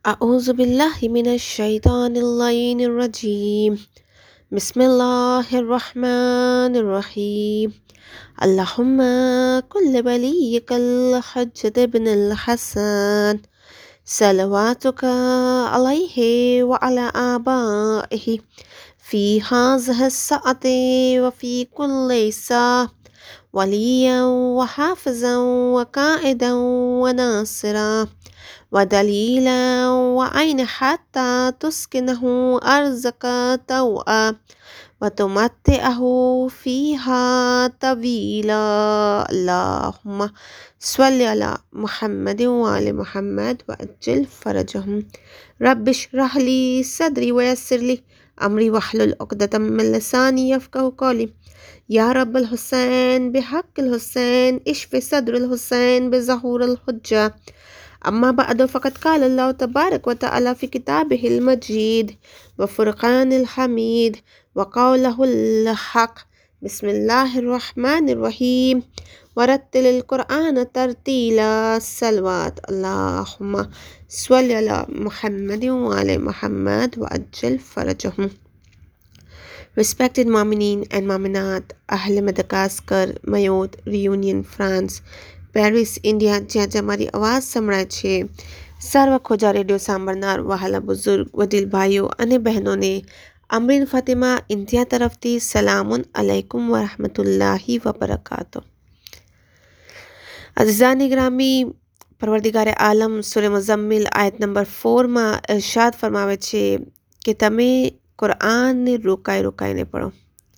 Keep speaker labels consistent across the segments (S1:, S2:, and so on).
S1: أعوذ بالله من الشيطان اللعين الرجيم بسم الله الرحمن الرحيم اللهم كل وليك الحجة بن الحسن صلواتك عليه وعلى آبائه في هذه الساعة وفي كل ساعة وليا وحافظا وقائدا وناصرا ودليلا وعين حتى تسكنه أرزك توأ وتمتعه فيها طويلا اللهم صل على محمد وآل محمد وأجل فرجهم رب اشرح لي صدري ويسر لي أمري واحلل عقدة من لساني يفقهوا قولي يا رب الحسين بحق الحسين اشف صدر الحسين بظهور الحجة أما بعد فقد قال الله تبارك وتعالى في كتابه المجيد وفرقان الحميد وقوله الحق بسم الله الرحمن الرحيم ورتل القرآن ترتيلا صلوات اللهم صل على محمد وعلى محمد وأجل فرجهم. Respected Mamineen and Maminat, Ahle Madagascar, Mayotte, Reunion, France, Paris India, જ્યાં તમારી અવાજ સંભળાય છે. સર્વ ખોજા રેડિયો સાંભળનાર વહાલા બુઝુર્ગ વડીલ ભાઈઓ અને બહેનોને અમરીન ફાતિમા ઇન્ડિયા તરફથી સલામુન અલૈકુમ વરહમતુલ્લાહી વબરકાતો. અઝીઝાની ગ્રામી, પરવરદિગારે આલમ સૂરે મુઝમ્મિલ આયત નંબર 4 માં ઇરશાદ ફરમાવે છે કે તમે કુરાનને રોકાઈને પઢો.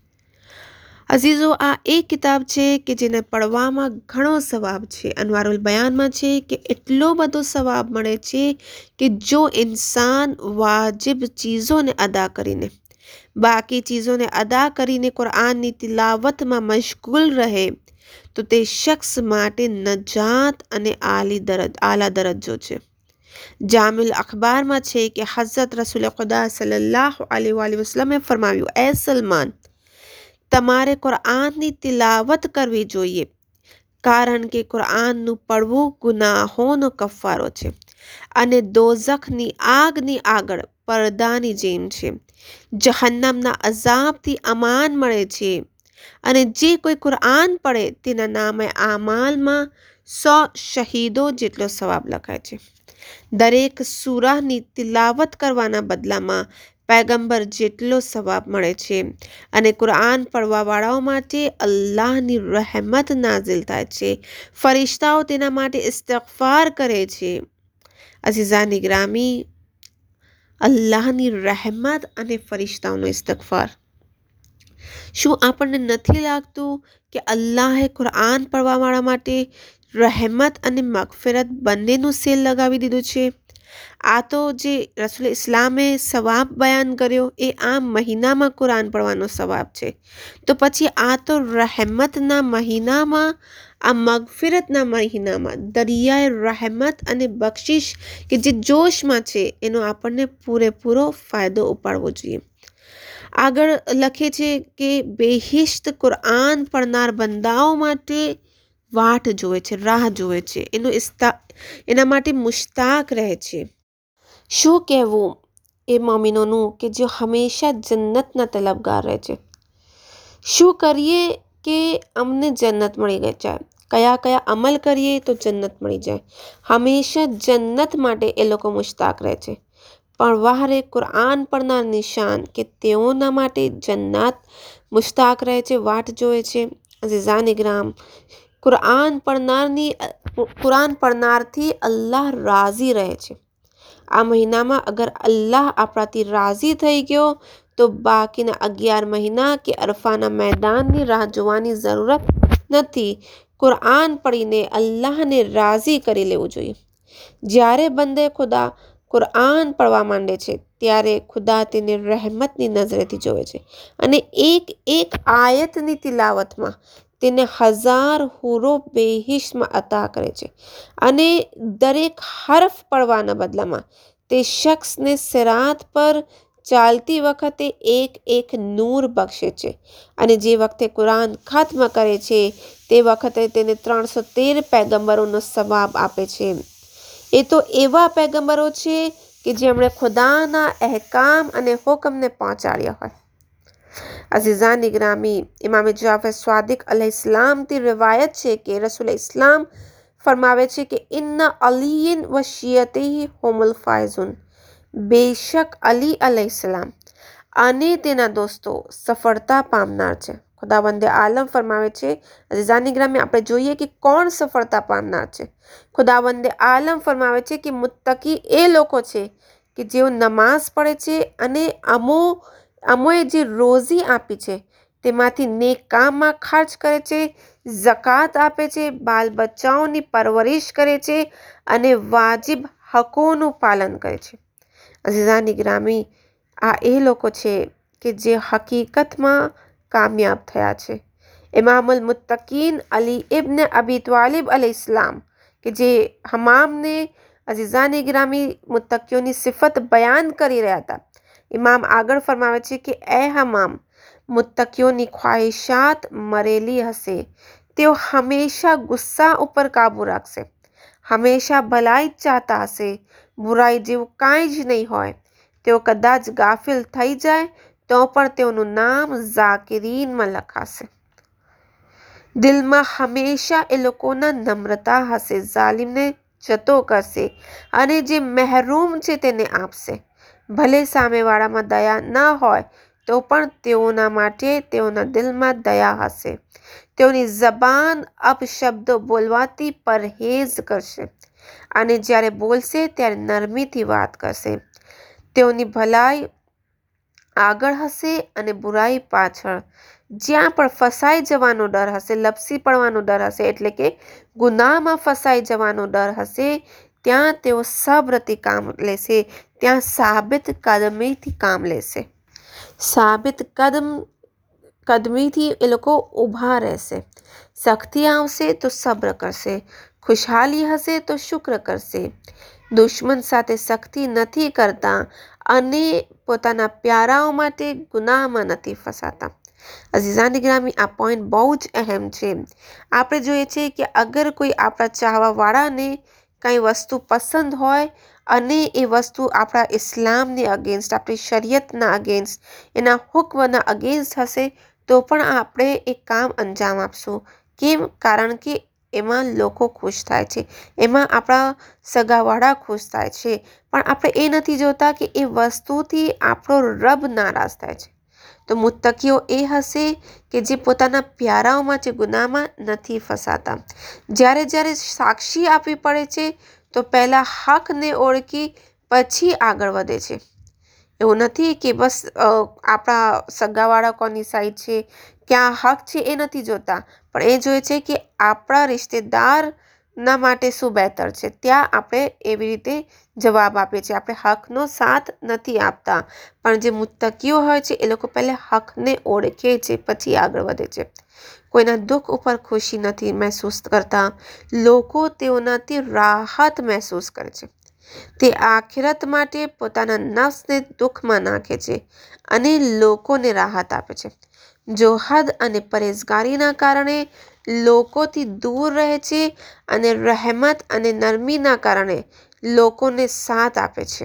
S1: અઝીઝો, આ એક કિતાબ છે કે જેને પઢવામાં ઘણો સવાબ છે. અનવારુલ બયાનમાં છે કે એટલો બધો સવાબ મળે છે કે જો ઇન્સાન વાજિબ ચીજોને અદા કરીને, બાકી ચીજોને અદા કરીને કુરાનની તિલાવતમાં મશગુલ રહે તો તે શખ્સ માટે નજાત અને આલા દરજ્જો છે. જામિલ અખબારમાં છે કે હઝરત રસૂલ ખુદા સલ્લલ્લાહુ અલૈહિ વસલ્લમે ફરમાવ્યું, એ સલમાન, તમારે કુરાનની તિલાવત કરવી જોઈએ, કારણ કે કુરાનનું પડવું ગુનાહોનો કફારો છે અને દોઝખની આગની આગળ પડદાની જેમ છે. જહન્નમના અઝાબથી અમાન મળે છે અને જે કોઈ કુરાન પડે તેના નામે આમાલમાં 100 શહીદો જેટલો સવાબ લખાય છે. દરેક સૂરાની તિલાવત કરવાના બદલામાં પૈગંબર જેટલો સવાબ મળે છે અને કુરાન પડવાવાળાઓ માટે અલ્લાહની રહેમત નાઝિલ થાય છે. ફરિશ્તાઓ તેના માટે ઇસ્તિગફાર કરે છે. અઝીઝાની ગ્રામી, અલ્લાહની રહેમત અને ફરિશ્તાઓનો ઇસ્તિગફાર. શું આપણને નથી લાગતું કે અલ્લાહે કુરાન પડવાવાળા માટે રહેમત અને મગફિરત બંનેનું સેલ લગાવી દીધું છે? આ તો જે રસૂલ ઇસ્લામે સવાબ બયાન કર્યો એ આ મહિનામાં કુરાન પડવાનો સવાબ છે, તો પછી આ તો રહેમતના મહિનામાં, આ મગફિરતના મહિનામાં દરિયાએ રહેમત અને બક્ષિશ કે જે જોશમાં છે એનો આપણને પૂરેપૂરો ફાયદો ઉપાડવો જોઈએ. આગળ લખે છે કે બેહિશ્ત કુરાન પડનાર બંદાઓ માટે વાટ જોવે છે, રાહ જોવે છે, એના માટે મુશ્તાક રહે છે. શું કહેવું એ મોમિનોનું કે જે હંમેશા જન્નતના તલબગાર રહે છે? શું કરીએ કે અમને જન્નત મળી જાય? કયા અમલ કરીએ તો જન્નત મળી જાય? હંમેશા જન્નત માટે એ લોકો મુશ્તાક રહે છે. પણ વહારે કુરાન પડનાર નિશાન કે તેઓના માટે જન્નત મુશ્તાક રહે છે, વાટ જોવે છે. અઝીઝાની ગ્રામ, કુરાન પડનારથી અલ્લાહ રાજી રહે છે. આ મહિનામાં અગર અલ્લાહ આપણાથી રાજી થઈ ગયો તો બાકીના 11 મહિના કે અરફાના મેદાનની રાહ જોવાની જરૂરત નથી. કુરાન પડીને અલ્લાહને રાજી કરી લેવું જોઈએ. જ્યારે બંદે ખુદા કુરાન પડવા માંડે છે ત્યારે ખુદા તેને રહેમતની નજરેથી જોવે છે અને એક આયતની તિલાવતમાં તેને 1000 હુરો બેહિશ્તમાં અતા કરે છે અને દરેક હર્ફ પડવાના બદલામાં તે શખ્સને સિરાત પર ચાલતી વખતે એક નૂર બક્ષે છે અને જે વખતે કુરાન ખત્મ કરે છે તે વખતે તેને 313 પૈગંબરોનો સવાબ આપે છે. એ તો એવા પૈગંબરો છે કે જેમણે ખુદાના અહેકામ અને હુકમને પહોંચાડ્યા હોય. અઝીઝાની ગ્રામી, ઇમામ જાફર સ્વાદિક અલૈહિસ્સલામથી riવાયત છે કે રસૂલ ઇસ્લામ ફરમાવે છે કે ઇન્ના અલીન વ શિયતિહી હુમુલ ફાયઝુન, બેશક અલી અલૈહિસ્સલામ અને તેના દોસ્તો સફળતા પામનાર છે. ખુદાવંદે આલમ ફરમાવે છે, અઝીઝાની ગ્રામી, આપણે જોઈએ કે કોણ સફળતા પામનાર છે. ખુદાવંદે આલમ ફરમાવે છે કે મુત્તકી એ લોકો છે કે જેઓ નમાઝ પડે છે અને અમોએ જે રોઝી આપી છે તેમાંથી નેક કામમાં ખર્ચ કરે છે, ઝકાત આપે છે, બાલ બચ્ચાઓની પરવરિશ કરે છે અને વાજિબ હકોનું પાલન કરે છે. અઝીઝાની ગ્રામી, આ એ લોકો છે કે જે હકીકતમાં કામયાબ થયા છે. ઇમામુલ મુત્તકીન અલી ઇબ્ન અબી તાલિબ અલૈહિસ્સલામ કે જે હમામને અઝીઝાની ગ્રામી મુત્તકીઓની સિફત બયાન કરી રહ્યા હતા. ઇમામ આગળ ફરમાવે છે કે એ હમામ, મુત્તકીઓની ખ્વાહિશાત મરેલી હશે. તેઓ હંમેશા ગુસ્સા ઉપર કાબૂ રાખશે, હંમેશા ભલાઈ ચાહતા હશે, બુરાઈ જેવું કાંઈ જ નહીં હોય. તેઓ કદાચ ગાફિલ થઈ જાય તો પણ તેઓનું નામ ઝાકિરીનમાં લખાશે. દિલમાં હંમેશા એ લોકોના નમ્રતા હશે, ઝાલિમને જતો કરશે અને જે મહેરૂમ છે તેને આપશે. ભલે સામેવાળામાં દયા ન હોય તો પણ તેઓના માટે તેઓના દિલમાં દયા હશે. તેઓની ઝબાન અપશબ્દો બોલવાથી પરહેઝ કરશે અને જ્યારે બોલશે ત્યારે નરમીથી વાત કરશે. તેઓની ભલાઈ આગળ હશે અને બુરાઈ પાછળ. જ્યાં પણ ફસાઈ જવાનો ડર હશે, લપસી પડવાનો ડર હશે, એટલે કે ગુનાહમાં ફસાઈ જવાનો ડર હશે, ત્યાં તેઓ સબ્રથી કામ લેશે, ત્યાં સાબિત કદમીથી કામ લેશે. સાબિત કદમીથી એ લોકો ઊભા રહેશે. સખ્તી આવશે તો સબ્ર કરશે, ખુશહાલી હશે તો શુક્ર કરશે. દુશ્મન સાથે સખ્તી નથી કરતા અને પોતાના પ્યારાઓ માટે ગુનાહમાં નથી ફસાતા. અઝીઝાની ગ્રામી, આ પોઈન્ટ બહુ જ અહેમ છે. આપણે જોઈએ છીએ કે અગર કોઈ આપણા ચાહવાવાળાને કંઈ વસ્તુ પસંદ હોય અને એ વસ્તુ આપણા ઇસ્લામની અગેન્સ્ટ, આપણી શરીયતના અગેન્સ્ટ, એના હુક્મના અગેન્સ્ટ હશે તો પણ આપણે એ કામ અંજામ આપશું. કેમ? કારણ કે એમાં લોકો ખુશ થાય છે, એમાં આપણા સગાવાળા ખુશ થાય છે, પણ આપણે એ નથી જોતા કે એ વસ્તુથી આપણો રબ નારાજ થાય છે. તો મુત્તકીઓ એ હશે કે જે પોતાના પ્યારાઓમાં જે ગુનાહમાં નથી ફસાતા. જ્યારે જ્યારે સાક્ષી આપવી પડે છે તો પહેલાં હકને ઓળખી પછી આગળ વધે છે. એવું નથી કે બસ આપણા સગાવાળા કોની સાઈડ છે, ક્યાં હક છે એ નથી જોતા, પણ એ જોઈએ છે કે આપણા રિશ્તેદારના માટે શું બહેતર છે, ત્યાં આપણે એવી રીતે જવાબ આપીએ છીએ. આપણે હકનો સાથ નથી આપતા, પણ જે મુત્તકીઓ હોય છે એ લોકો પહેલાં હકને ઓળખે છે પછી આગળ વધે છે. કોઈના દુઃખ ઉપર ખુશી નથી મહેસૂસ કરતા, લોકો તેઓનાથી રાહત મહેસૂસ કરે છે. તે આખિરત માટે પોતાના નફ્સને દુઃખમાં નાખે છે અને લોકોને રાહત આપે છે. જો હદ અને પરેઝગારીના કારણે લોકોથી દૂર રહે છે અને રહેમત અને નરમીના કારણે લોકોને સાથ આપે છે.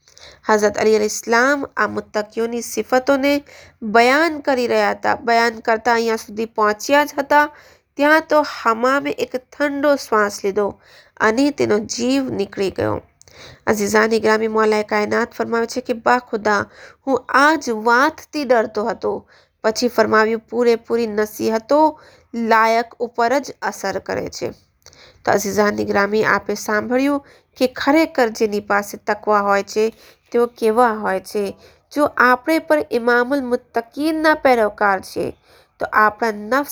S1: હઝરત અલી અલૈહિસ્સલામ આ મુત્તકીઓની સિફતોને બયાન કરી રહ્યા હતા. બયાન કરતા અહીંયા સુધી પહોંચ્યા જ હતા ત્યાં તો હમામે એક ઠંડો શ્વાસ લીધો અને તેનો જીવ નીકળી ગયો. અઝીઝાની ગ્રામી, મૌલાએ કાયનાત ફરમાવે છે કે બા ખુદા, હું આ જ વાતથી ડરતો હતો. પછી ફરમાવ્યું, પૂરેપૂરી નસીહતો લાયક ઉપર જ અસર કરે છે. તો અઝીઝાની ગ્રામી, આપે સાંભળ્યું કે ખરેખર જેની પાસે તકવા હોય છે તેઓ કેવા હોય છે. જો આપણે પણ ઇમામુલ મુત્તકીનના પેરોકાર છે તો આપણા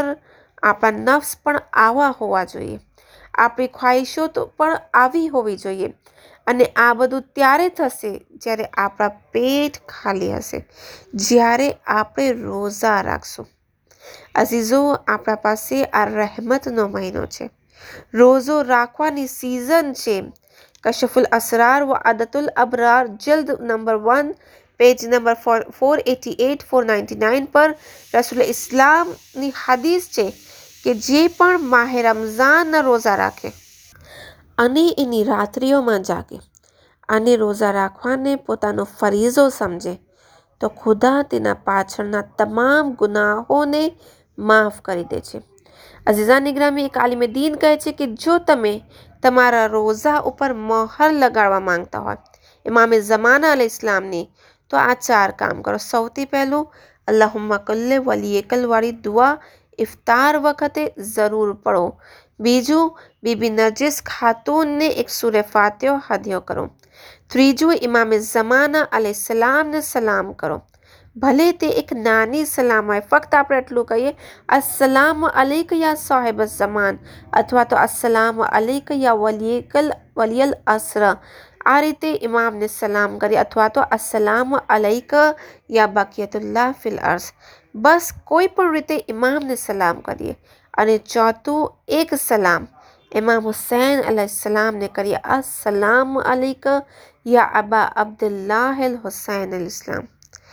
S1: નફ્સ પણ આવા હોવા જોઈએ, આપણી ખ્વાહિશો તો પણ આવી હોવી જોઈએ. અને આ બધું ત્યારે થશે જ્યારે આપણા પેટ ખાલી હશે, જ્યારે આપણે રોઝા રાખશું. અઝીઝો, આપણા પાસે આ રહેમતનો મહિનો છે, રોઝો રાખવાની સિઝન છે. કશફુલ અસરાર વ આદતુલ અબરાર, જલ્દ નંબર 1, પેજ નંબર 488 499 પર રસૂલ ઇસ્લામની હદીસ છે કે જે પણ માહે રમઝાનના રોઝા રાખે અને એની રાત્રિઓમાં જાગે અને રોઝા રાખવાને પોતાનો ફરીઝો સમજે તો ખુદા તેના પાછળના તમામ ગુનાહોને માફ કરી દે છે. અઝીઝાન નિગ્રામી એક આલિમે દીન કહે છે કે જો તમે તમારા રોઝા ઉપર મહોર લગાડવા માંગતા હોય ઇમામે ઝમાના અલૈહિ ઇસ્લામની, તો આ 4 કામ કરો. સૌથી પહેલું, અલ્લાહુમ્મા કલ્લે વલિયકલ વાળી દુઆ ઇફતાર વખતે જરૂર પઢો. બીજું, બીબી નરજિસ ખાતુનને એક સૂરે ફાતિહો હદિયો કરો. ત્રીજું, ઇમામે ઝમાના અલૈહિસ્સલામને સલામ કરો. ભલે તે એક નાની સલામ હોય, ફક્ત આપણે એટલું કહીએ, અસ્સલામુ અલૈકા યા સાહિબ ઝમાન, અથવા તો અસ્સલામુ અલૈકા યા વલિયલ અસ્ર. આ રીતે ઇમામને સલામ કરીએ, અથવા તો અસ્સલામુ અલૈકા યા બકિયતુલ્લાહ ફિલ અર્ઝ. બસ કોઈ પણ રીતે ઇમામને સલામ કરીએ. અને ચોથું, એક સલામ ઇમામ હુસૈન અલૈહિસ્સલામને કરીએ, અસ્સલામુ અલૈકા યા અબા અબ્દુલ્લાહ અલ હુસૈન અલ ઇસ્લામ.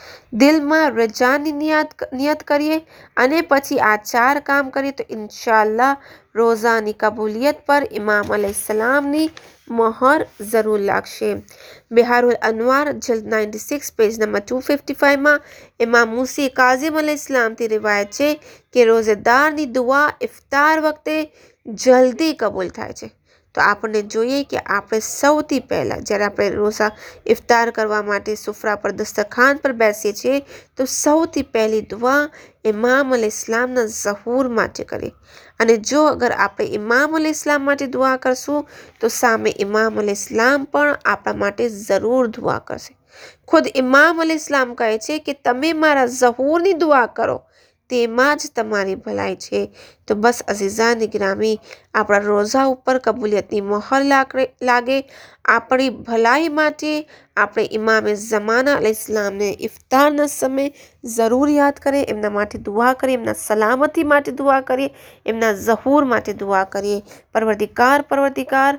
S1: દિલમાં રજાની નિયત કરીએ અને પછી આ 4 કામ કરીએ તો ઇન્શાઅલ્લાહ રોઝાની કબૂલિયત પર ઇમામ અલૈહિસ્સલામની મહોર જરૂર લાગશે. બિહારુલ અનવાર જિલ્દ 96 પેજ નંબર 255માં ઇમામ મુસી કાઝિમ અલૈહિસ્સલામથી રિવાયત છે કે રોઝેદારની દુઆ ઇફતાર વખતે જલ્દી કબૂલ થાય છે. તો આપણને જોઈએ કે આપણે સૌથી પહેલાં જ્યારે આપણે રોઝા ઇફતાર કરવા માટે સુફરા પર દસ્તરખાન પર બેસીએ છીએ તો સૌથી પહેલી દુઆ ઇમામ અલૈહિસ્સલામના ઝહૂર માટે કરીએ. અને જો અગર આપણે ઇમામ અલૈહિસ્સલામ માટે દુઆ કરશું તો સામે ઇમામ અલૈહિસ્સલામ પણ આપણા માટે જરૂર દુઆ કરશે. ખુદ ઇમામ અલૈહિસ્સલામ કહે છે કે તમે મારા ઝહૂરની દુઆ કરો, તેમાં જ તમારી ભલાઈ છે. તો બસ અઝીઝાન ગ્રામી, આપણા રોઝા ઉપર કબૂલિયતની મહોર લાગે, આપણી ભલાઈ માટે આપણે ઇમામે ઝમાના અલૈહિસ્સલામને ઇફતારના સમયે જરૂર યાદ કરીએ, એમના માટે દુઆ કરીએ, એમના સલામતી માટે દુઆ કરીએ, એમના ઝહૂર માટે દુઆ કરીએ. પરવરદિગાર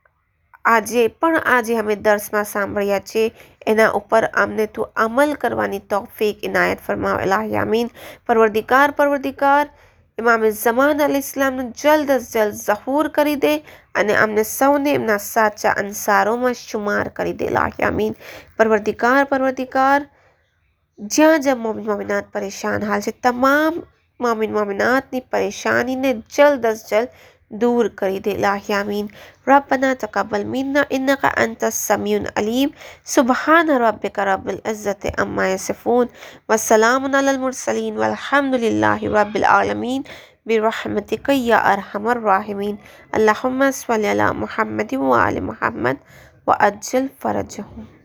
S1: આજે અમે દર્સમાં સાંભળ્યા છે એના ઉપર અમને તું અમલ કરવાની તૌફીક ઇનાયત ફરમાવ ઇલાહી આમીન. પરવરદિગાર ઇમામે ઝમાન અલૈહિસ્સલામનું જલ્દ અજ જલ્દ ઝહૂર કરી દે અને અમને સૌને એમના સાચા અંસારોમાં શુમાર કરી દે ઇલાહી આમીન. પરવરદિગાર જ્યાં મોમિન મોમિનાત પરેશાન હાલ છે, તમામ મોમિન મોમિનાતની પરેશાનીને જલ્દ અજ જલ્દ दूर करी दे इलाही आमीन. रब्बना तक़ब्बल मिन्ना इन्नका अंतस समीउल अलीम. सुब्हान रब्बिका रब्बिल इज़्ज़ति अम्मा यसिफून व सलामुन अलल मुरसलीन वल्हम्दुलिल्लाहि रब्बिल आलमीन बिरहमतिका या अरहमर राहिमीन. अल्लाहुम्मा सल्लि अला मुहम्मदिन व आलि मुहम्मद व अज्जिल फरजहुम.